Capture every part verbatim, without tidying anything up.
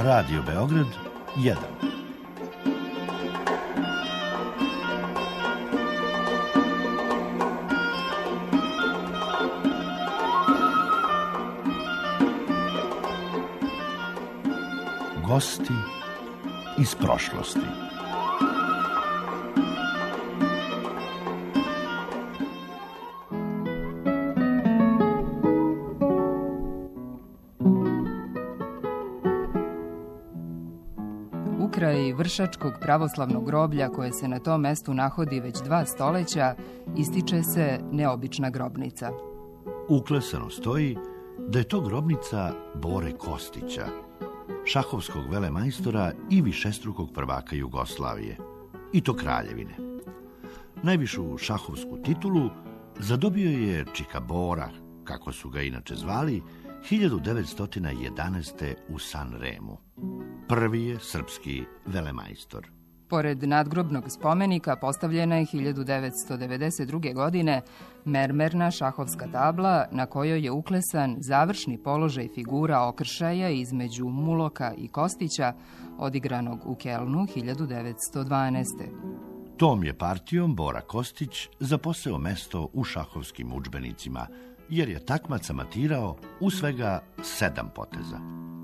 Radio Beograd jedan. Gosti iz prošlosti. Ukraj Vršačkog pravoslavnog groblja, koje se na tom mestu nahodi već dva stoleća, ističe se neobična grobnica. Uklesano stoji da je to grobnica Bore Kostića, šahovskog velemajstora i višestrukog prvaka Jugoslavije, i to kraljevine. Najvišu šahovsku titulu zadobio je Čika Bora, kako su ga inače zvali, hiljadu devetsto jedanaeste. u Sanremu. Prvi je srpski velemajstor. Pored nadgrobnog spomenika postavljena je hiljadu devetsto devedeset druge. godine mermerna šahovska tabla na kojoj je uklesan završni položaj figura okršaja između Muloka i Kostića, odigranog u Kelnu hiljadu devetsto dvanaeste. Tom je partijom Bora Kostić zaposeo mesto u šahovskim udžbenicima, jer je takmaca matirao u svega sedam poteza.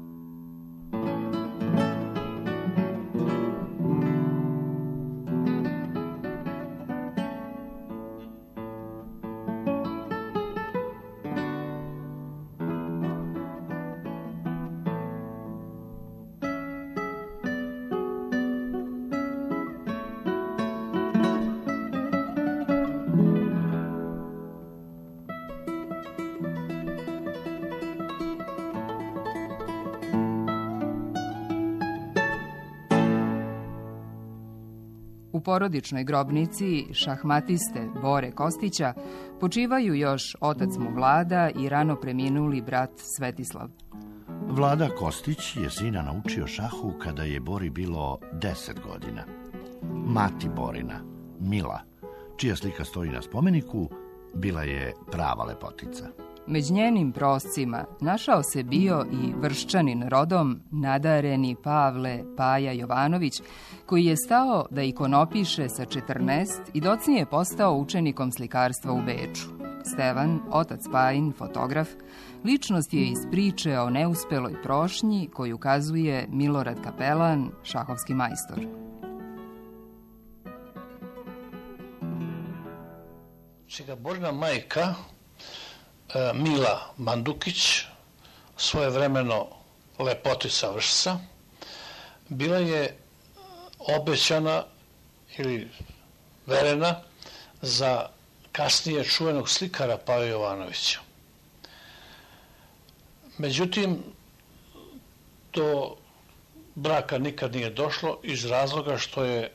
U porodičnoj grobnici šahmatiste Bore Kostića počivaju još otac mu Vlada i rano preminuli brat Svetislav. Vlada Kostić je sina naučio šahu kada je Bori bilo deset godina. Mati Borina, Mila, čija slika stoji na spomeniku, bila je prava lepotica. Među njenim proscima našao se bio i Vrščanin rodom nadareni Pavle Paja Jovanović, koji je stao da ikonopiše sa četrnaest i docnije postao učenikom slikarstva u Beču. Stevan, otac Pajin, fotograf, ličnost je iz priče o neuspeloj prošnji koju ukazuje Milorad Kapelan, šahovski majstor. Čega Borina majka Mila Mandukić, svojevremeno lepotica Vršca, bila je obećana ili verena za kasnije čuvenog slikara Paju Jovanovića. Međutim, do braka nikad nije došlo iz razloga što je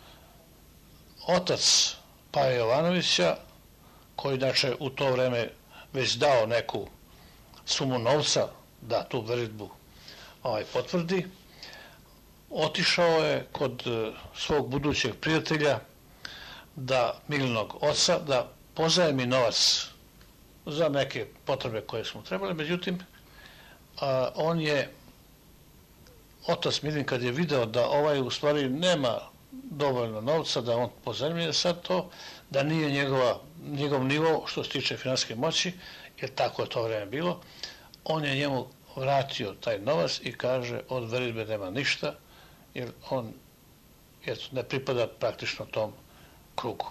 otac Paja Jovanovića, koji inače u to vreme već dao neku sumu novca da tu veritbu ovaj, potvrdi, otišao je kod svog budućeg prijatelja, da Milinog oca, da pozajmi novac za neke potrebe koje smo trebali. Međutim, a, on je, otac Milin, kad je video da ovaj u stvari nema dovoljno novca, da on pozajmljuje sad to, da nije njegova, njegov nivo što se tiče finansijske moći, jer tako je to vreme bilo, on je njemu vratio taj novac i kaže od veritbe nema ništa, jer on eto, ne pripada praktično tom krugu.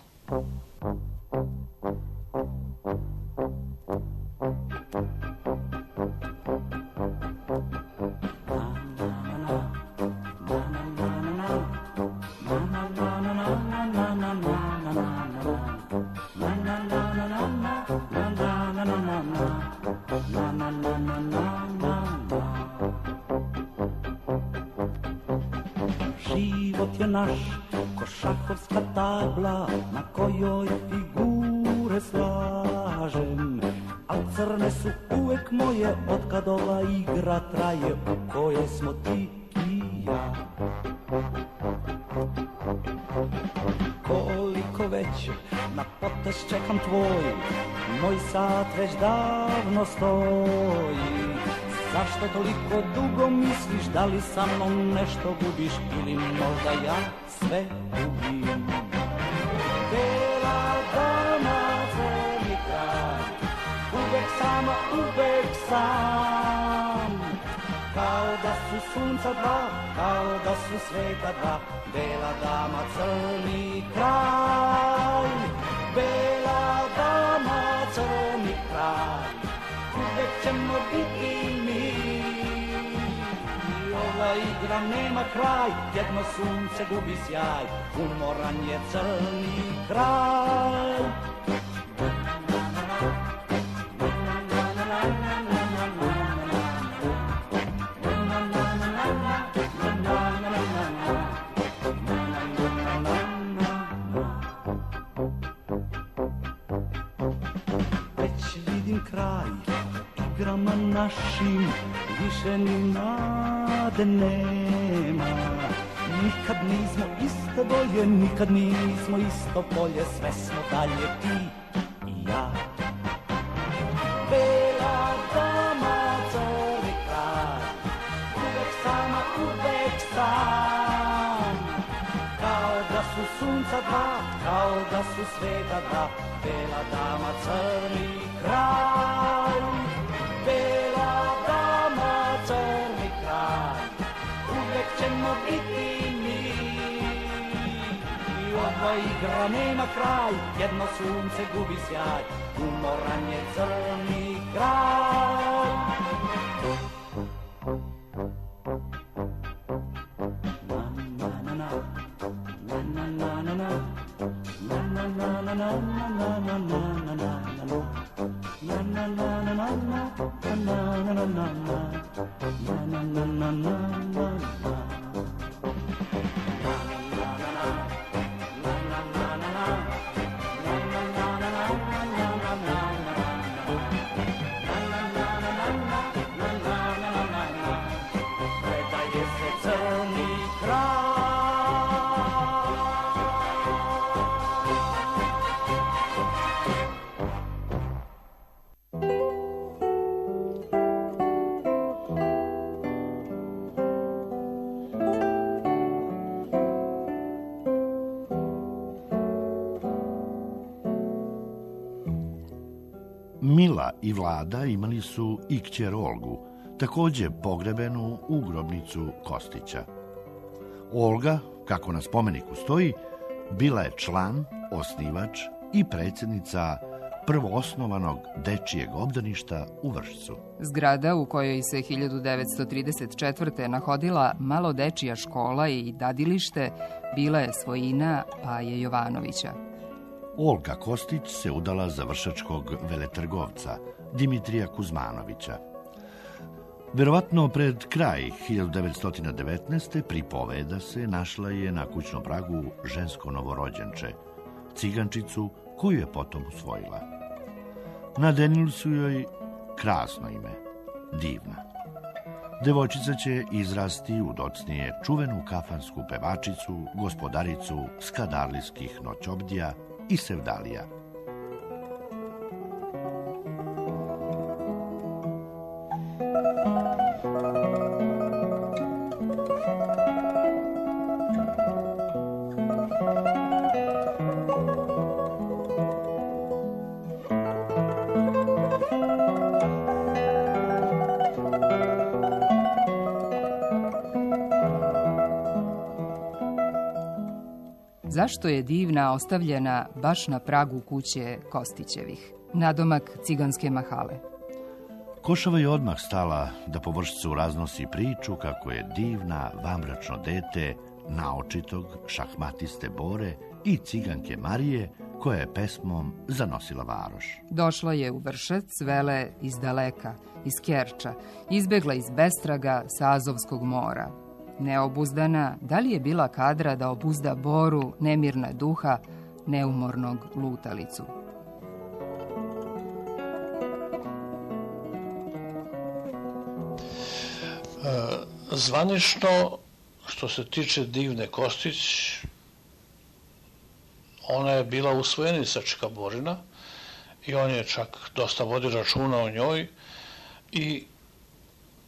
Život je naš ko šahovska tabla na kojoj figure slažem, a crne su uvek moje otkad ova igra traje u kojoj smo ti i ja. Koliko već na potez čekam tvoj, moj sat već davno stoji. Zašto toliko dugo misliš, da li sa mnom nešto gubiš ili možda ja sve gubim? Bela dama, crni kraj, uvek sama, uvek sam. Kao da su sunca dva, kao da su sveta dva, bela dama, crni kraj. Bela dama, crni kraj, uvek ćemo biti mi. I ova igra nema kraj, jedno sunce gubi sjaj, umoran je crni kraj. Kraj igrama našim više ni nade nema. Nikad nismo iste boje, nikad nismo isto polje, sve smo dalje ti i ja. Bela dama, crni kraj, uvek sama, uvek sam. Kao da su sunca dva, kao da su sveta dva, bela dama, crni kraj. Bela dama, crni kraj, uvek ćemo biti mi. I ova igra nema kraj, jedno sunce gubi sjaj, umoran je crni kraj. Mila i Vlada imali su i kćer Olgu, takođe pogrebenu u grobnicu Kostića. Olga, kako na spomeniku stoji, bila je član, osnivač i predsjednica prvoosnovanog dečijeg obdaništa u Vršcu. Zgrada u kojoj se hiljadu devetsto trideset četvrte nahodila malo dečija škola i dadilište bila je svojina Paje Jovanovića. Olga Kostić se udala za vršačkog veletrgovca Dimitrija Kuzmanovića. Verovatno pred kraj hiljadu devetsto devetnaeste. pripoveda se našla je na kućnom pragu žensko novorođenče, cigančicu koju je potom usvojila. Nadenili su joj krasno ime, Divna. Devojčica će izrasti u docnije čuvenu kafansku pevačicu, gospodaricu skadarlijskih noćobdija i sevdalija. Zašto je Divna ostavljena baš na pragu kuće Kostićevih, nadomak ciganske mahale? Košava je odmah stala da po Vršcu raznosi priču kako je Divna vanbračno dete naočitog šahmatiste Bore i ciganke Marije, koja je pesmom zanosila varoš. Došla je u Vršac, vele iz daleka, iz Kerča, izbegla iz bestraga sa Azovskog mora. Neobuzdana, da li je bila kadra da obuzda Boru, nemirna duha, neumornog lutalicu? Zvanično, što se tiče Divne Kostić, ona je bila usvojenica Čika Borina i on je čak dosta vodio računa o njoj i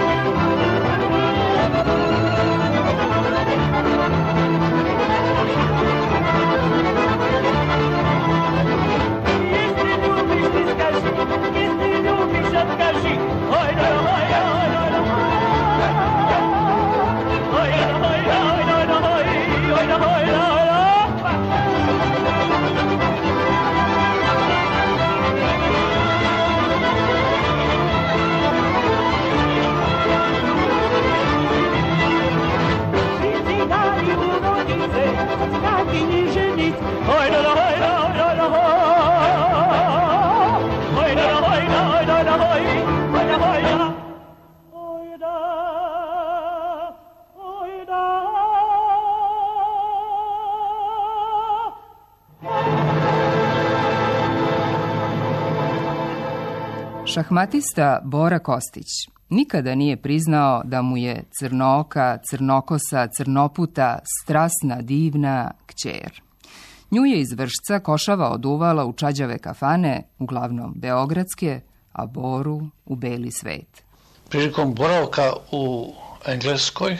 Šahmatista Bora Kostić nikada nije priznao da mu je crnooka, crnokosa, crnoputa, strasna, divna kćer. Nju je iz Vršca Košava oduvala u čađave kafane, uglavnom beogradske, a Boru u beli svet. Prilikom boravka u Engleskoj,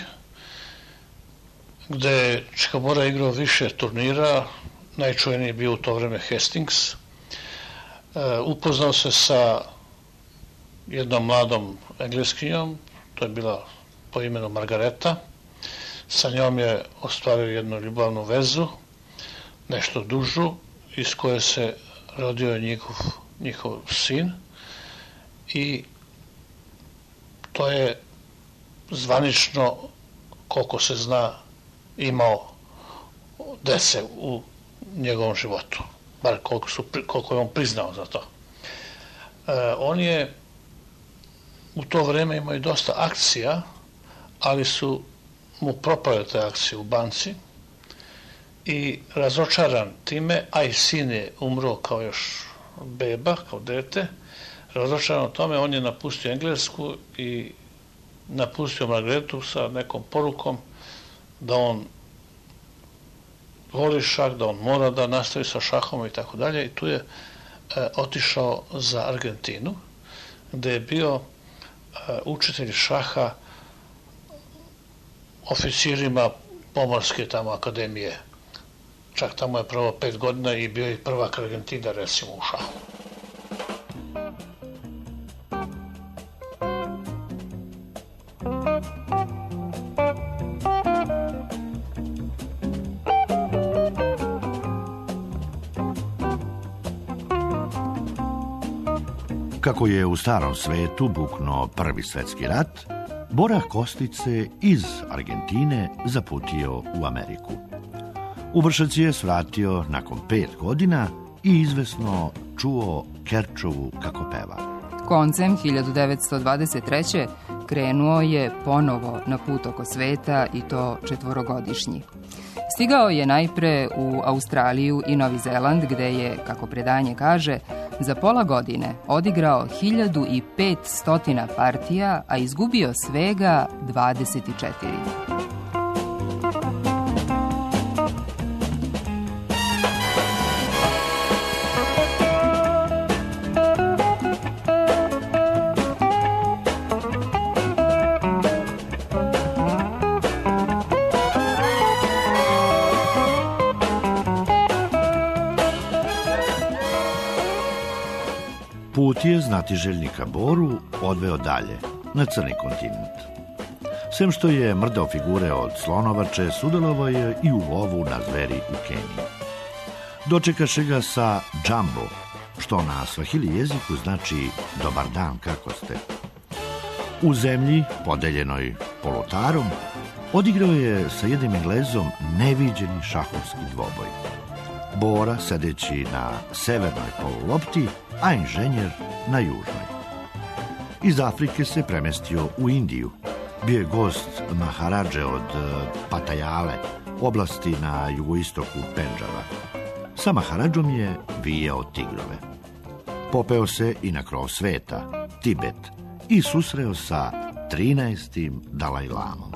gde je Čika Bora igrao više turnira, najčuveniji je bio u to vreme Hastings, upoznao se sa jednom mladom Engleskinjom, to je bila po imenu Margareta. Sa njom je ostvario jednu ljubavnu vezu. nešto dužu, iz koje se rodio njihov, njihov sin i to je zvanično, koliko se zna, imao dece u njegovom životu, bar koliko, su, koliko je on priznao za to. E, on je u to vreme imao i dosta akcija, ali su mu propale te akcije u banci i razočaran time, a i sin je umro kao još beba, kao dete, razočaran o tome, on je napustio Englesku i napustio Margaretu sa nekom porukom da on voli šah, da on mora da nastavi sa šahom i tako dalje. I tu je e, otišao za Argentinu, gde je bio e, učitelj šaha oficirima pomorske tamo akademije. Čak tamo je prvo pet godina i bio je prvak Argentina, recimo, u šahu. Kako je u starom svetu buknuo prvi svetski rat, Bora Kostić se iz Argentine zaputio u Ameriku. U Vršac je svratio nakon pet godina i izvesno čuo Kerčovu kako peva. Koncem hiljadu devetsto dvadeset treće. krenuo je ponovo na put oko sveta i to četvorogodišnji. Stigao je najpre u Australiju i Novi Zeland, gde je, kako predanje kaže, za pola godine odigrao hiljadu i petsto partija, a izgubio svega dvadeset četiri. Put je znatiželjnika Boru odveo dalje, na crni kontinent. Sem što je mrdao figure od slonovače, sudelovao je i u lovu na zveri u Keniji. Dočekaše ga sa džambo, što na svahili jeziku znači dobar dan, kako ste. U zemlji, podeljenoj polutarom, odigrao je sa jednim Englezom neviđeni šahovski dvoboj. Bora sedeći na severnoj polulopti, a inženjer na južnoj. Iz Afrike se premestio u Indiju. Bio je gost Maharadže od Patajale, oblasti na jugoistoku Pendžaba. Sa Maharadžom je vijao tigrove. Popeo se i na krov sveta, Tibet, i susreo sa trinaestim Dalajlamom.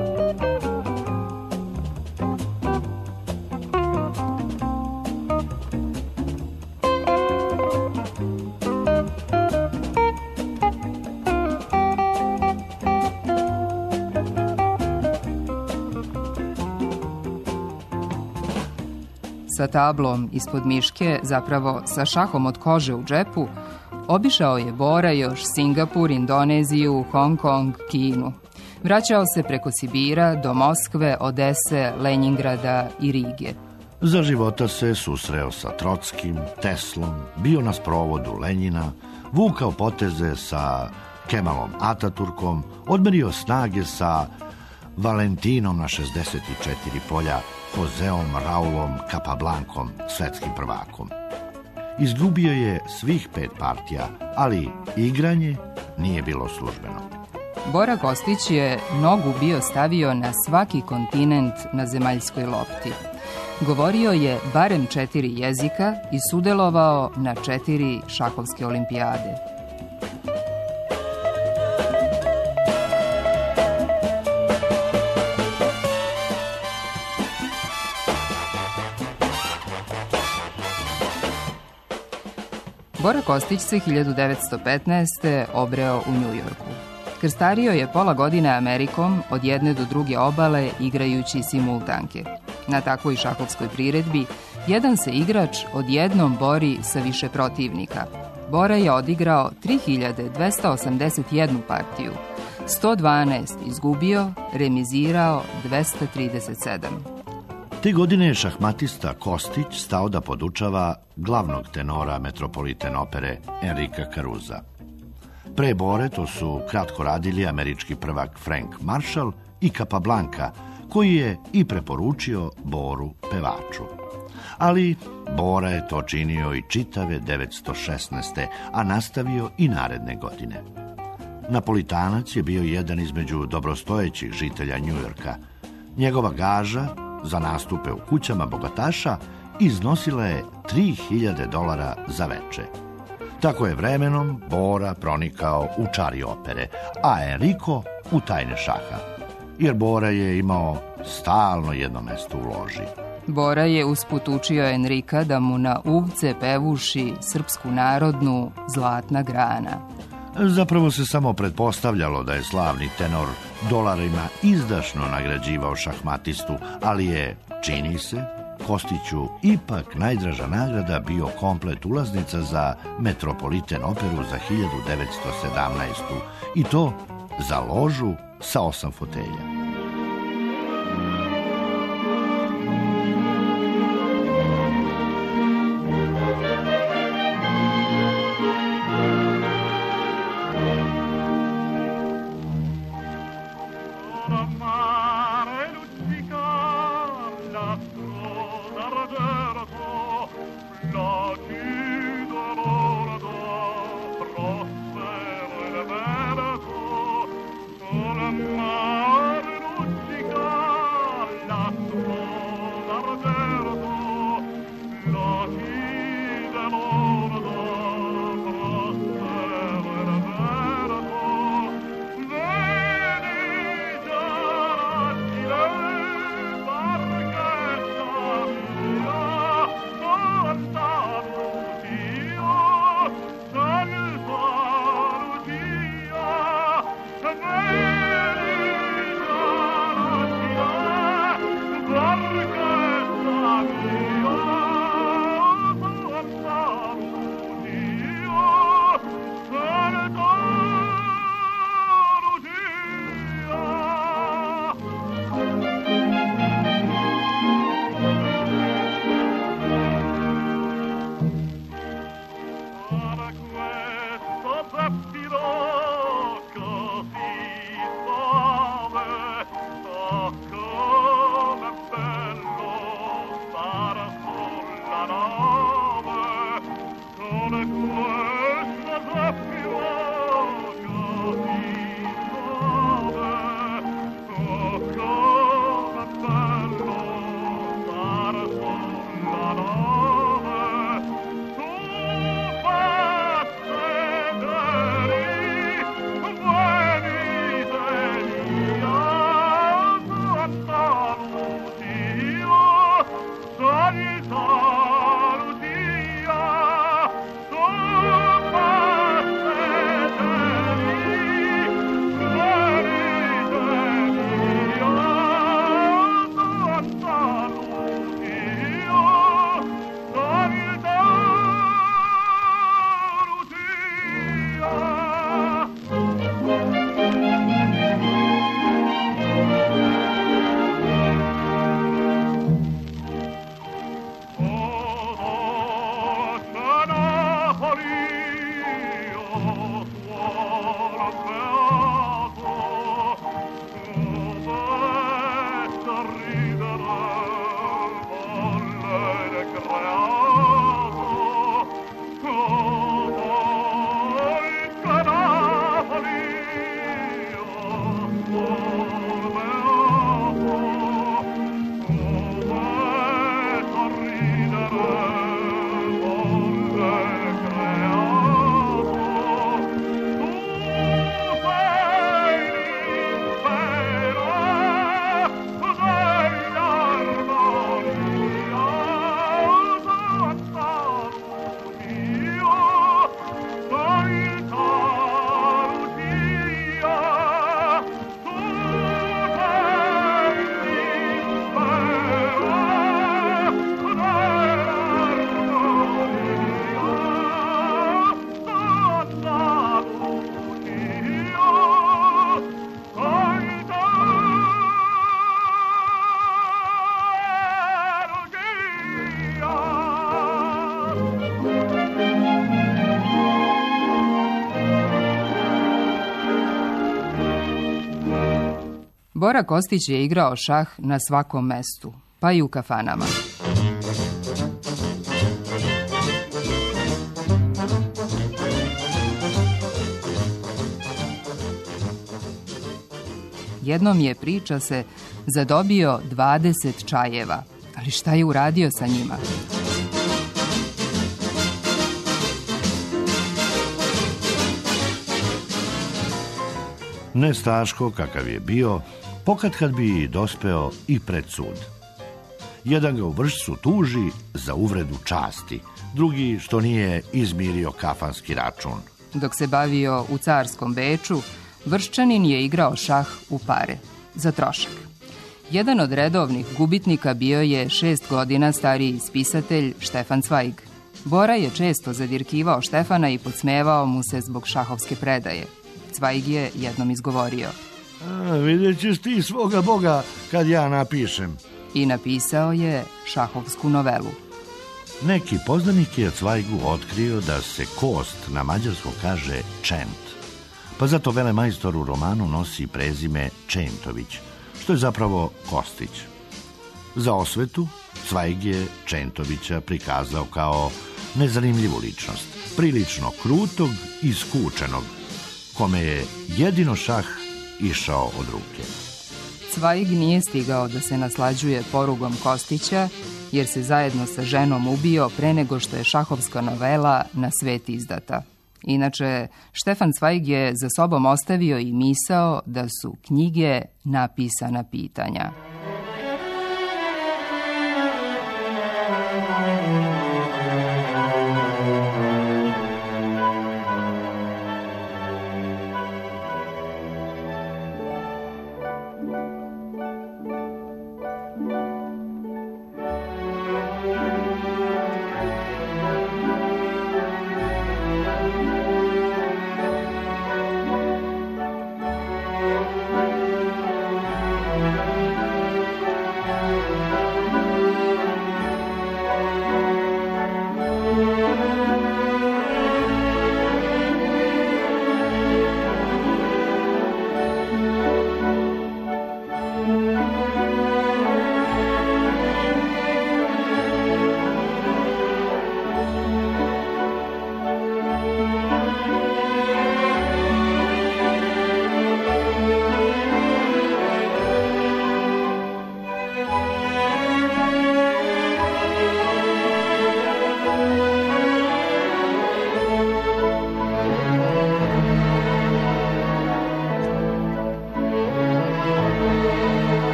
Sa tablom ispod miške, zapravo sa šahom od kože u džepu, obišao je Bora još Singapur, Indoneziju, Hong Kong, Kinu. Vraćao se preko Sibira do Moskve, Odese, Lenjingrada i Rige. Za života se susreo sa Trotskim, Teslom, bio na sprovodu Lenjina, vukao poteze sa Kemalom Ataturkom, odmerio snage sa Valentinom na šezdeset četiri polja, Joseom Raulom Capablancom, svetskim prvakom. Izgubio je svih pet partija, ali igranje nije bilo službeno. Bora Kostić je nogu bio stavio na svaki kontinent na zemaljskoj lopti. Govorio je barem četiri jezika i sudelovao na četiri šahovske olimpijade. Bora Kostić se hiljadu devetsto petnaeste. obreo u Njujorku. Krstario je pola godine Amerikom od jedne do druge obale igrajući simultanke. Na takvoj šahovskoj priredbi jedan se igrač odjednom bori sa više protivnika. Bora je odigrao tri hiljade dvesta osamdeset jednu partiju, sto dvanaest izgubio, remizirao dvesta trideset sedam. Te godine je šahmatista Kostić stao da podučava glavnog tenora Metropolitan opere Enrika Caruza. Pre Bore to su kratko radili američki prvak Frank Marshall i Capablanca, koji je i preporučio Boru pevaču. Ali Bora je to činio i čitave devetsto šesnaeste. a nastavio i naredne godine. Napolitanac je bio jedan između dobrostojećih žitelja Njujorka. Njegova gaža za nastupe u kućama bogataša iznosila je tri hiljade dolara za veče. Tako je vremenom Bora pronikao u čari opere, a Enrico u tajne šaha, jer Bora je imao stalno jedno mesto u loži. Bora je usput učio Enrika da mu na uvce pevuši srpsku narodnu Zlatna grana. Zapravo se samo pretpostavljalo da je slavni tenor dolarima izdašno nagrađivao šahmatistu, ali je, čini se, Kostiću ipak najdraža nagrada bio komplet ulaznica za Metropolitan operu za hiljadu devetsto sedamnaestu. i to za ložu sa osam fotelja. Bora Kostić je igrao šah na svakom mestu, pa i u kafanama. Jednom je, priča se, zadobio dvadeset čajeva, ali šta je uradio sa njima? Nestaško kakav je bio, pokatkad bi dospeo i pred sud. Jedan ga u Vršcu tuži za uvredu časti, drugi što nije izmirio kafanski račun. Dok se bavio u carskom Beču, Vrščanin je igrao šah u pare, za trošak. Jedan od redovnih gubitnika bio je šest godina stariji spisatelj Štefan Cvajg. Bora je često zadirkivao Štefana i podsmevao mu se zbog šahovske predaje. Cvajg je jednom izgovorio: A, vidjet ćeš ti svoga Boga kad ja napišem. I napisao je šahovsku novelu. Neki poznanik je Cvajgu otkrio da se kost na mađarskom kaže čent, pa zato velemajstor u romanu nosi prezime Čentović, što je zapravo Kostić. Za osvetu Cvajg je Čentovića prikazao kao nezanimljivu ličnost, prilično krutog i skučenog, kome je jedino šah išao od ruke. Cvajg nije stigao da se naslađuje porugom Kostića, jer se zajedno sa ženom ubio pre nego što je šahovska novela na svet izdata. Inače, Štefan Cvajg je za sobom ostavio i misao da su knjige napisana pitanja.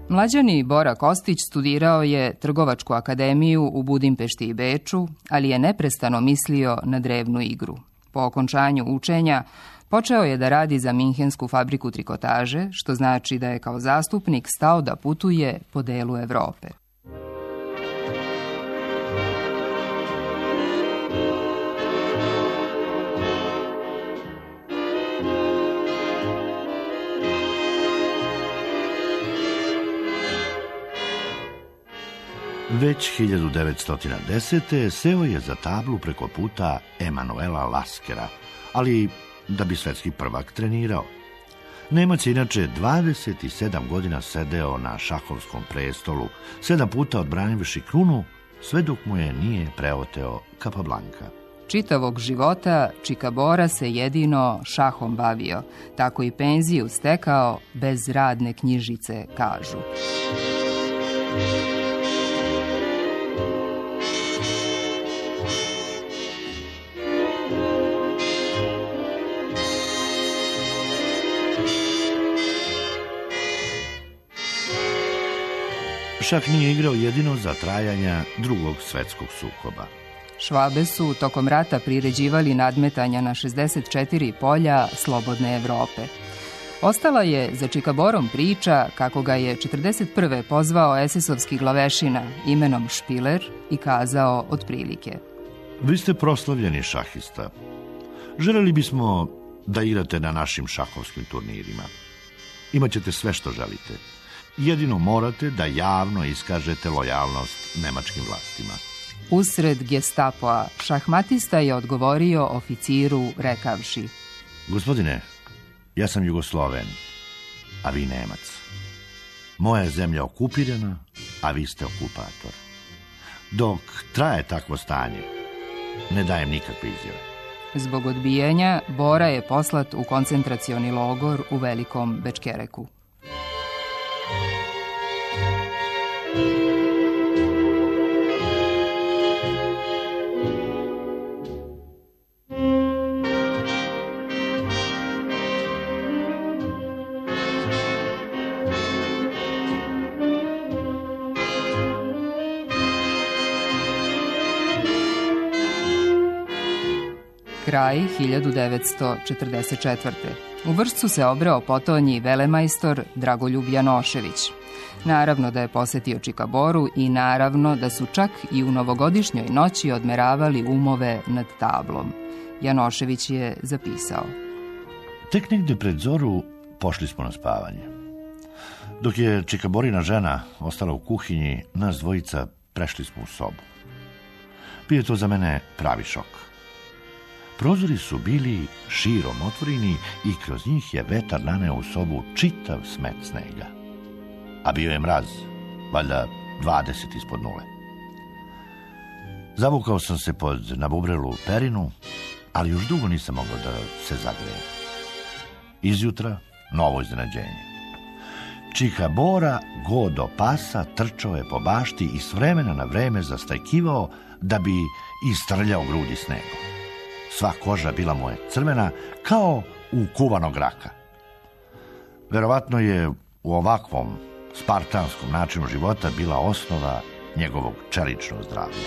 Mlađani Bora Kostić studirao je Trgovačku akademiju u Budimpešti i Beču, ali je neprestano mislio na drevnu igru. Po okončanju učenja počeo je da radi za Minhensku fabriku trikotaže, što znači da je kao zastupnik stao da putuje po delu Evrope. Već hiljadu devetsto desete. seo je za tablu preko puta Emanuela Laskera, ali da bi svetski prvak trenirao. Nemac je inače dvadeset sedam godina sedeo na šahovskom prestolu, sedam puta odbranivši krunu, sve dok mu je nije preoteo Capablanca. Čitavog života Čika Bora se jedino šahom bavio, tako i penziju stekao bez radne knjižice, kažu. Šah nije igrao jedino za trajanja drugog svetskog sukoba. Švabe su tokom rata priređivali nadmetanja na šezdeset četiri polja slobodne Evrope. Ostala je za Čika Borom priča kako ga je četrdeset prve pozvao esesovski glavešina imenom Špiler i kazao otprilike: Vi ste proslavljeni šahista. Želeli bismo da igrate na našim šahovskim turnirima. Imaćete sve što želite. Jedino morate da javno iskažete lojalnost nemačkim vlastima. Usred gestapoa šahmatista je odgovorio oficiru rekavši: Gospodine, ja sam Jugosloven, a vi Nemac. Moja je zemlja okupirana, a vi ste okupator. Dok traje takvo stanje, ne dajem nikakve izjave. Zbog odbijanja, Bora je poslat u koncentracioni logor u Velikom Bečkereku. Kraj hiljadu devetsto četrdeset četvrte. U Vršcu se obreo potonji velemajstor Dragoljub Janošević. Naravno da je posetio Čika Boru i naravno da su čak i u novogodišnjoj noći odmeravali umove nad tablom. Janošević je zapisao: Tek negde pred zoru pošli smo na spavanje. Dok je Čika Borina žena ostala u kuhinji, nas dvojica prešli smo u sobu. Bio je to za mene pravi šok. Prozori su bili širom otvoreni i kroz njih je vetar naneo u sobu čitav smet snega. A bio je mraz, valjda dvadeset ispod nule. Zavukao sam se pod nabubrelu perinu, ali još dugo nisam mogao da se zagrejem. Izjutra novo iznenađenje. Čika Bora, go do pasa, trčao je po bašti i s vremena na vreme zastajkivao da bi istrljao grudi snegom. Sva koža bila mu je crvena, kao u kuvanog raka. Verovatno je u ovakvom spartanskom načinu života bila osnova njegovog čeličnog zdravlja.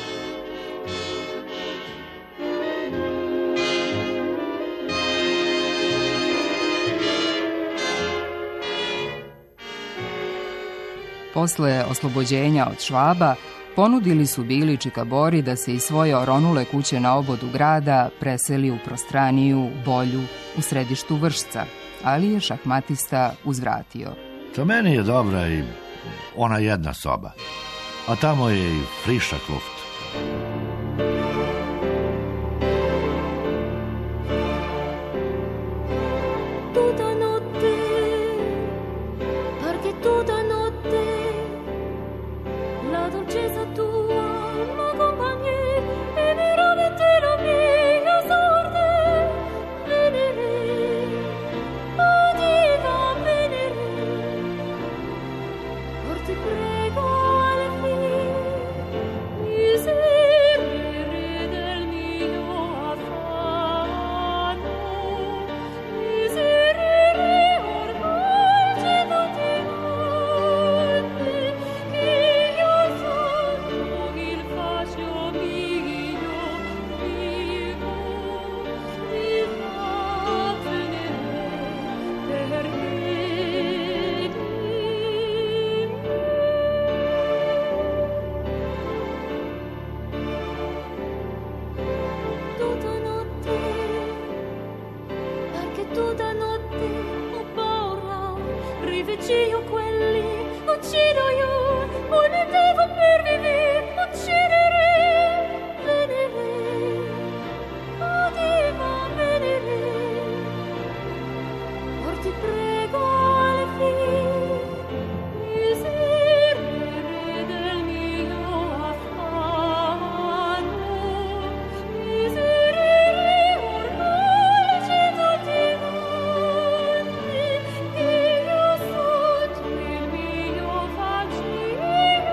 Posle oslobođenja od Švaba, ponudili su bili Čika Bori da se iz svoje oronule kuće na obodu grada preseli u prostraniju, bolju, u središtu Vršca, ali je šahmatista uzvratio: Za meni je dobra i ona jedna soba, a tamo je i frišak luft. invece io quelli uccido io, poi mi devo per vivere, uccidere, venere, addio, venere, or ti prego alle fine, miserere del mio affanno, miserere ormai città ti vanti, io sotto il mio facio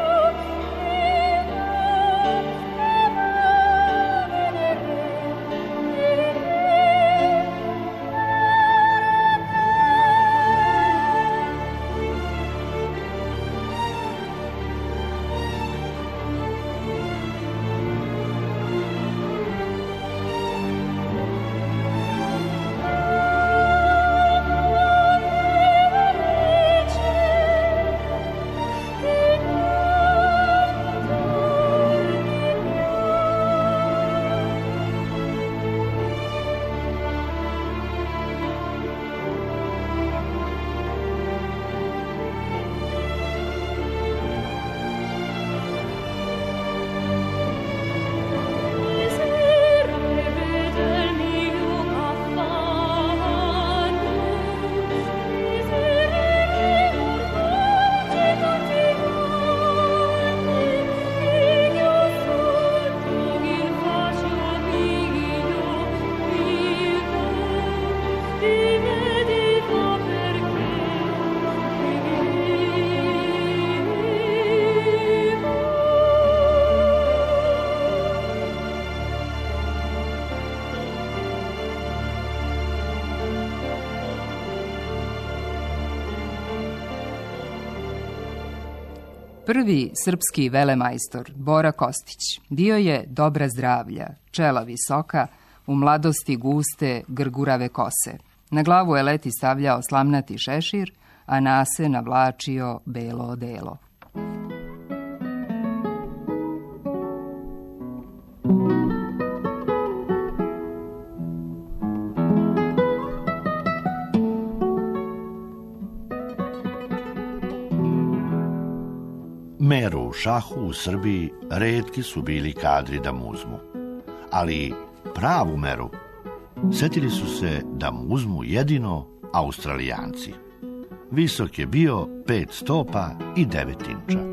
Prvi srpski velemajstor, Bora Kostić, dio je dobra zdravlja, čela visoka, u mladosti guste, grgurave kose. Na glavu je leti stavljao slamnati šešir, a nase navlačio belo odelo. Meru u šahu u Srbiji retki su bili kadri da mu uzmu. Ali pravu meru setili su se da mu uzmu jedino Australijanci. Visok je bio pet stopa i devet inča.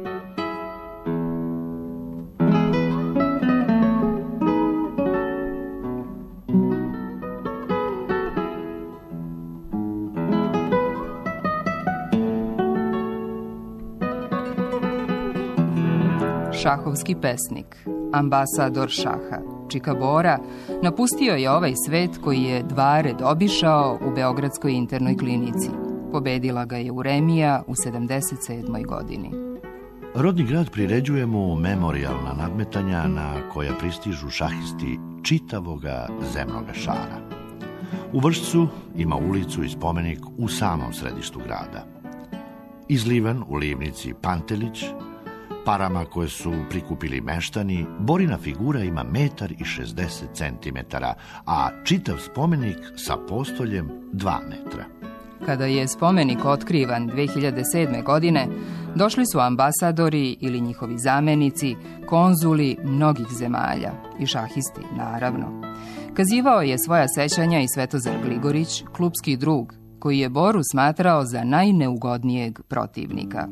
Šahovski pesnik, ambasador šaha, Čika Bora, napustio je ovaj svet koji je dva red obišao u Beogradskoj internoj klinici. Pobedila ga je Uremija u sedamdeset sedmoj godini. Rodni grad priređuje mu memorijalna nadmetanja na koja pristižu šahisti čitavoga zemnoga šara. U Vršcu ima ulicu i spomenik u samom središtu grada. Izliven u livnici Pantelić, parama koje su prikupili meštani, Borina figura ima metar i šezdeset centimetara, a čitav spomenik sa postoljem dva metra. Kada je spomenik otkrivan dve hiljade sedme. godine, došli su ambasadori ili njihovi zamenici, konzuli mnogih zemalja i šahisti, naravno. Kazivao je svoja sećanja i Svetozar Gligorić, klupski drug, koji je Boru smatrao za najneugodnijeg protivnika.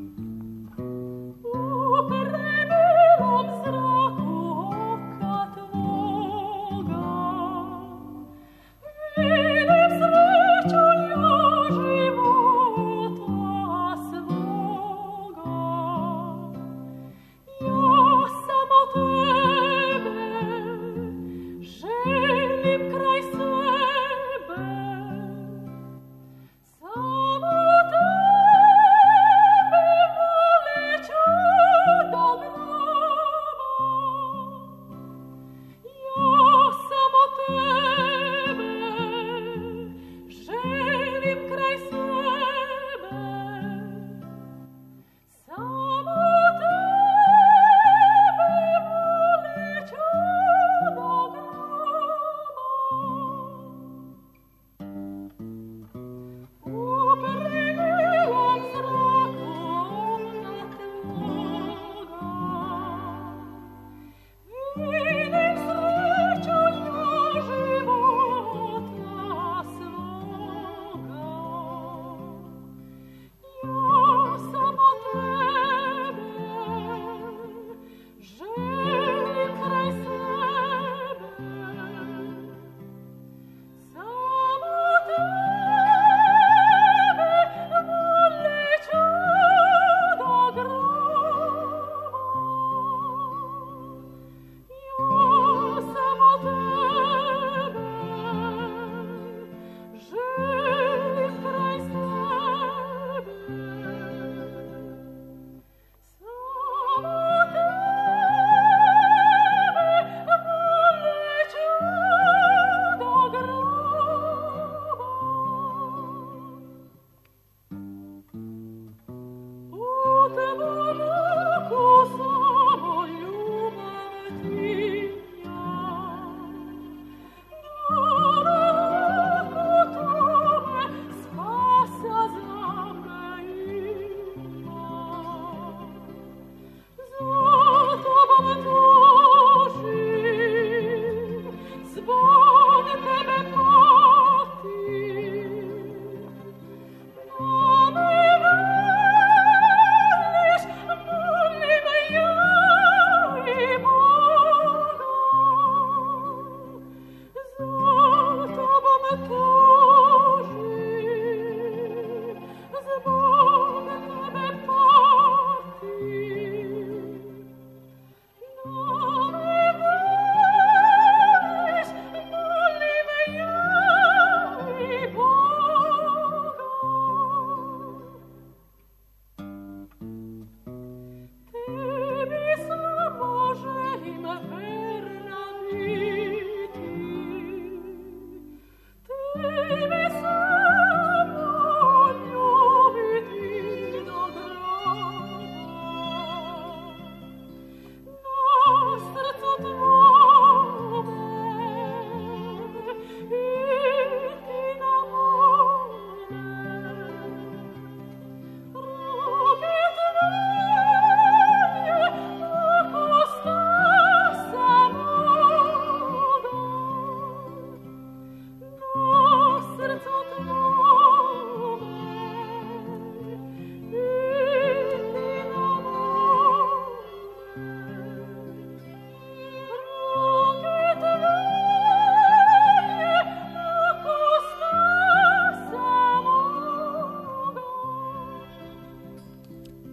Samo tebe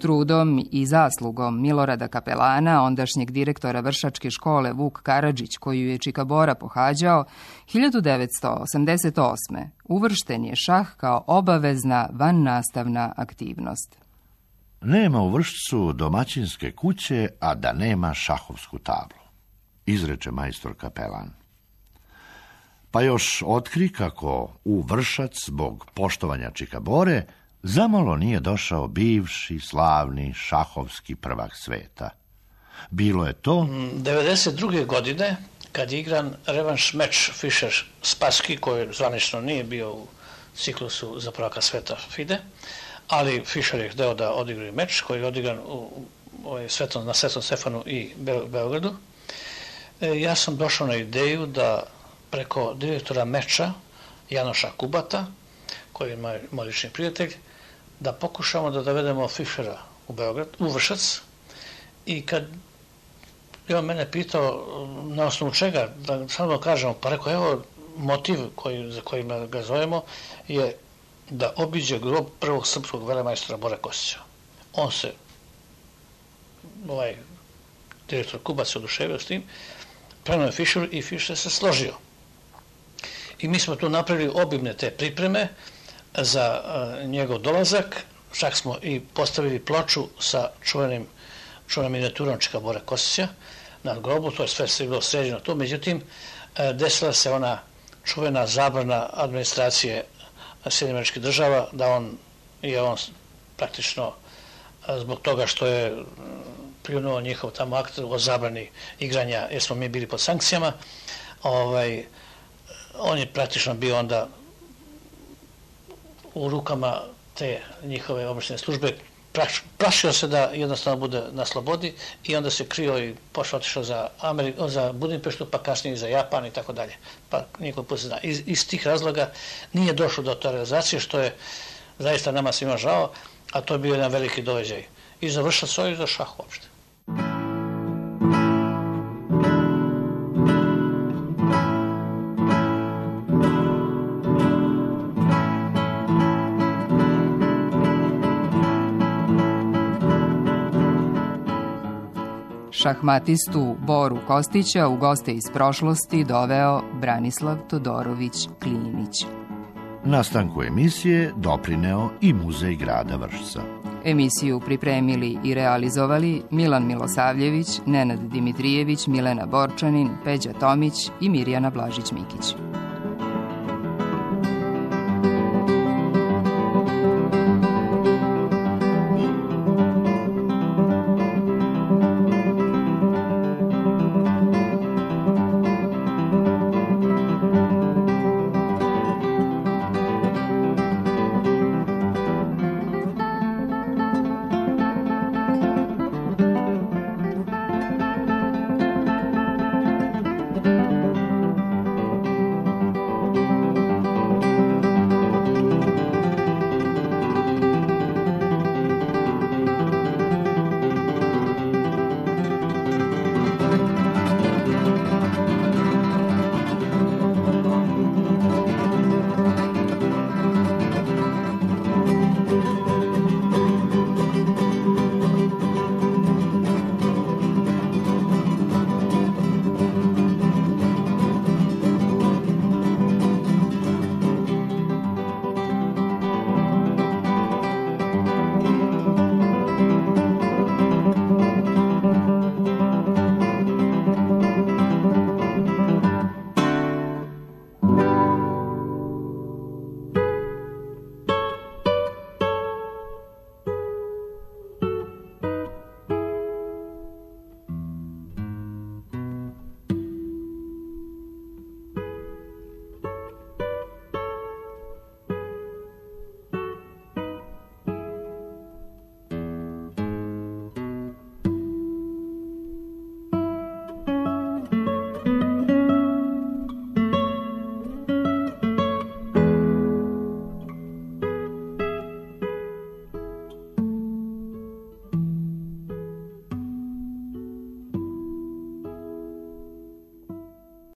Trudom i zaslugom Milorada Kapelana, ondašnjeg direktora Vršačke škole Vuk Karadžić, koju je Čikabora pohađao, hiljadu devetsto osamdeset osme uvršten je šah kao obavezna vannastavna aktivnost. Nema u Vršcu domaćinske kuće, a da nema šahovsku tablu, izreče majstor Kapelan. Pa još otkri kako u Vršac, zbog poštovanja Čikabore, zamalo nije došao bivši slavni šahovski prvak sveta. Bilo je to devedeset druge godine, kad je igran revanš meč Fischer-Spassky, koji zvanično nije bio u ciklusu za prvaka sveta FIDE, ali Fischer je hteo da odigraju meč koji je odigran u, u svetom, na Svetom Stefanu i Beogradu. E, ja sam došao na ideju da preko direktora meča Janoša Kubata, koji je moj, moj lični prijatelj, da pokušamo da dovedemo Fischera u Beograd, u Vršac, i kad je on mene pitao na osnovu čega, da samo kažemo, pa rekao, evo, motiv koji, za kojim ga zovemo je da obiđe grob prvog srpskog velemajstora Bore Kostića. On se, ovaj direktor Kubac se oduševio s tim, prenuo je Fischeru i Fischer se složio. I mi smo tu napravili obimne te pripreme za uh, njegov dolazak, čak smo i postavili ploču sa čuvenim, čuvenom minijaturom Čikabore Kostića na grobu, to je sve bilo sređeno tu, međutim, uh, desila se ona čuvena zabrana administracije Sjedinjenih Američkih Država, da on je on praktično uh, zbog toga što je pljunuo njihov tamo akt o zabrani igranja, jer smo mi bili pod sankcijama, ovaj, on je praktično bio onda u rukama te njihove obavještajne službe, plašio se da jednostavno bude na slobodi i onda se krio i pošao otišao za, Amerik, za Budimpeštu, pa kasnije i za Japan i tako dalje. Pa niko put se zna. Iz, iz tih razloga nije došlo do te realizacije, što je zaista nama svima žao, a to je bio jedan veliki događaj. I za Vršac i za šah uopšte. Šahmatistu Boru Kostića u goste iz prošlosti doveo Branislav Todorović Klinić. Nastanku emisije doprineo i Muzej grada Vršca. Emisiju pripremili i realizovali Milan Milosavljević, Nenad Dimitrijević, Milena Borčanin, Peđa Tomić i Mirjana Blažić-Mikić.